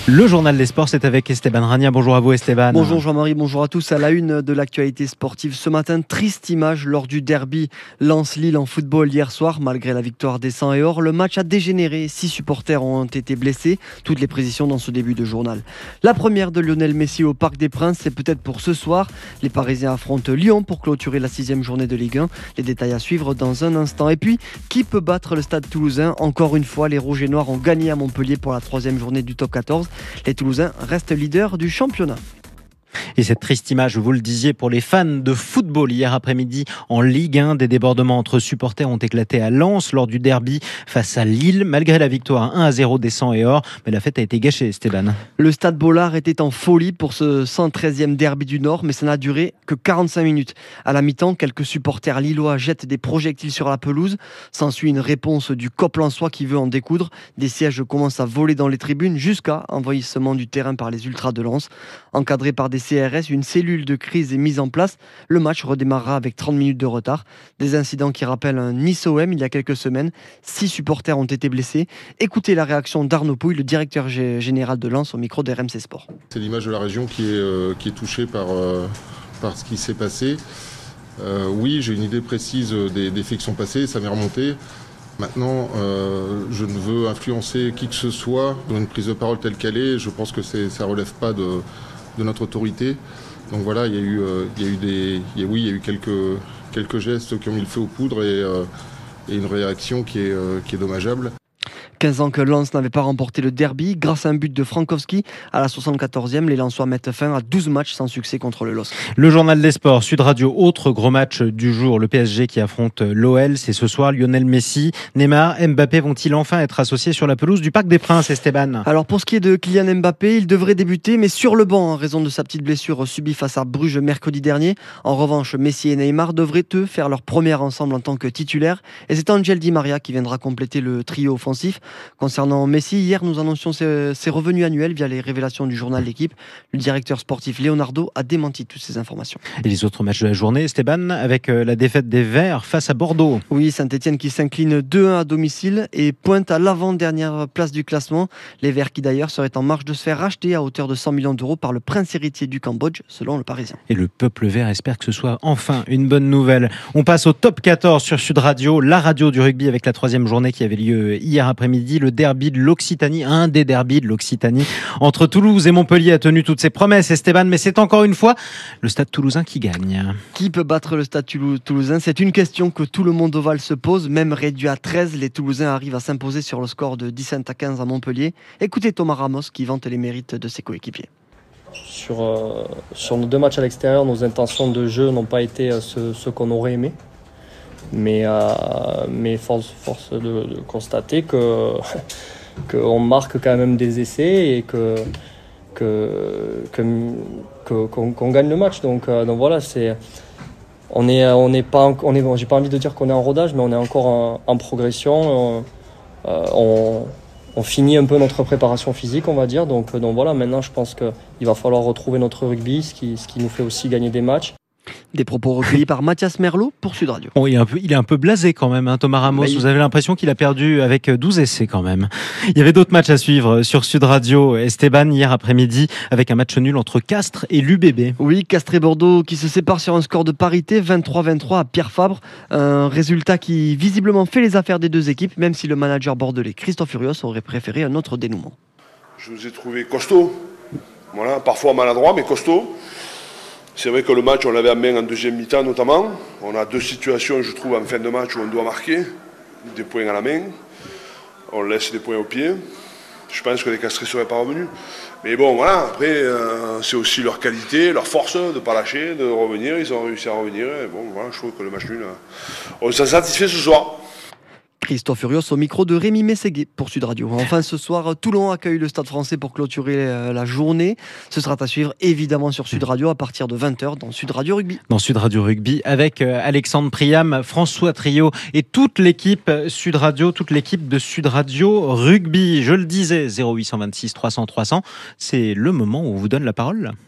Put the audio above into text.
Le journal des sports, c'est avec Esteban Rania. Bonjour à vous Esteban. Bonjour Jean-Marie, bonjour à tous. À la une de l'actualité sportive ce matin, triste image lors du derby Lens-Lille en football hier soir. Malgré la victoire des 100 et or, le match a dégénéré. 6 supporters ont été blessés. Toutes les précisions dans ce début de journal. La première de Lionel Messi au Parc des Princes, c'est peut-être pour ce soir. Les Parisiens affrontent Lyon pour clôturer la 6e journée de Ligue 1. Les détails à suivre dans un instant. Et puis, qui peut battre le Stade Toulousain? Encore une fois, les Rouges et Noirs ont gagné à Montpellier pour la 3e journée du top 14. Les Toulousains restent leaders du championnat. Et cette triste image, vous le disiez, pour les fans de football hier après-midi en Ligue 1, des débordements entre supporters ont éclaté à Lens lors du derby face à Lille, malgré la victoire 1-0 des 100 et or. Mais la fête a été gâchée, Esteban. Le stade Bollard était en folie pour ce 113e derby du Nord, mais ça n'a duré que 45 minutes. À la mi-temps, quelques supporters lillois jettent des projectiles sur la pelouse. S'ensuit une réponse du COP lensois qui veut en découdre. Des sièges commencent à voler dans les tribunes jusqu'à envahissement du terrain par les ultras de Lens. Encadré par des CRS, une cellule de crise est mise en place. Le match redémarrera avec 30 minutes de retard. Des incidents qui rappellent un Nice-OM il y a quelques semaines. 6 supporters ont été blessés. Écoutez la réaction d'Arnaud Pouille, le directeur général de Lens, au micro d'RMC Sport. C'est l'image de la région qui est touchée par ce qui s'est passé. Oui, j'ai une idée précise des faits qui sont passés, ça m'est remonté. Maintenant, je ne veux influencer qui que ce soit dans une prise de parole telle qu'elle est. Je pense que ça ne relève pas de notre autorité. Donc voilà, il y a eu quelques gestes qui ont mis le feu aux poudres et une réaction qui est dommageable. 15 ans que Lens n'avait pas remporté le derby. Grâce à un but de Frankowski à la 74e, les Lensois mettent fin à 12 matchs sans succès contre le LOSC. Le journal des sports, Sud Radio, autre gros match du jour. Le PSG qui affronte l'OL, c'est ce soir. Lionel Messi, Neymar, Mbappé vont-ils enfin être associés sur la pelouse du Parc des Princes, Esteban? Alors pour ce qui est de Kylian Mbappé, il devrait débuter, mais sur le banc en raison de sa petite blessure subie face à Bruges mercredi dernier. En revanche, Messi et Neymar devraient eux faire leur première ensemble en tant que titulaire. Et c'est Angel Di Maria qui viendra compléter le trio offensif. Concernant Messi, hier nous annoncions ses revenus annuels via les révélations du journal L'Équipe. Le directeur sportif Leonardo a démenti toutes ces informations. Et les autres matchs de la journée, Esteban, avec la défaite des Verts face à Bordeaux. Oui, Saint-Etienne qui s'incline 2-1 à domicile et pointe à l'avant-dernière place du classement. Les Verts qui d'ailleurs seraient en marche de se faire racheter à hauteur de 100 millions d'euros par le prince héritier du Cambodge, selon le Parisien. Et le peuple vert espère que ce soit enfin une bonne nouvelle. On passe au top 14 sur Sud Radio, la radio du rugby avec la 3e journée qui avait lieu hier après-midi. Le derby de l'Occitanie, un des derbys de l'Occitanie entre Toulouse et Montpellier a tenu toutes ses promesses, Esteban, mais c'est encore une fois le Stade Toulousain qui gagne. Qui peut battre le Stade Toulousain? C'est une question que tout le monde ovale se pose. Même réduit à 13, les Toulousains arrivent à s'imposer sur le score de 17-15 à Montpellier. Écoutez Thomas Ramos qui vante les mérites de ses coéquipiers. Sur nos 2 matchs à l'extérieur, nos intentions de jeu n'ont pas été ce qu'on aurait aimé. Mais force de constater qu'on marque quand même des essais et qu'on gagne le match. Donc voilà, j'ai pas envie de dire qu'on est en rodage, mais on est encore en progression. On finit un peu notre préparation physique, on va dire. Donc voilà, maintenant je pense qu'il va falloir retrouver notre rugby, ce qui nous fait aussi gagner des matchs. Des propos recueillis par Mathias Merlot pour Sud Radio. Bon, il est un peu blasé quand même, hein, Thomas Ramos. Vous avez l'impression qu'il a perdu avec 12 essais quand même. Il y avait d'autres matchs à suivre sur Sud Radio. Esteban, hier après-midi, avec un match nul entre Castres et l'UBB. Oui, Castres et Bordeaux qui se séparent sur un score de parité, 23-23 à Pierre Fabre. Un résultat qui visiblement fait les affaires des deux équipes, même si le manager bordelais Christophe Furios aurait préféré un autre dénouement. Je vous ai trouvé costaud. Voilà, parfois maladroit, mais costaud. C'est vrai que le match, on l'avait en main en deuxième mi-temps notamment. On a 2 situations, je trouve, en fin de match où on doit marquer. Des points à la main. On laisse des points au pied. Je pense que les Castrés ne seraient pas revenus. Mais bon, voilà, après, c'est aussi leur qualité, leur force de ne pas lâcher, de revenir. Ils ont réussi à revenir. Et bon, voilà, je trouve que le match nul, on s'en satisfait ce soir. Christophe Furios au micro de Rémi Mességuet pour Sud Radio. Enfin, ce soir, Toulon accueille le Stade français pour clôturer la journée. Ce sera à suivre évidemment sur Sud Radio à partir de 20h dans Sud Radio Rugby. Dans Sud Radio Rugby avec Alexandre Priam, François Trio et toute l'équipe Sud Radio, toute l'équipe de Sud Radio Rugby. Je le disais, 0826 300 300, c'est le moment où on vous donne la parole.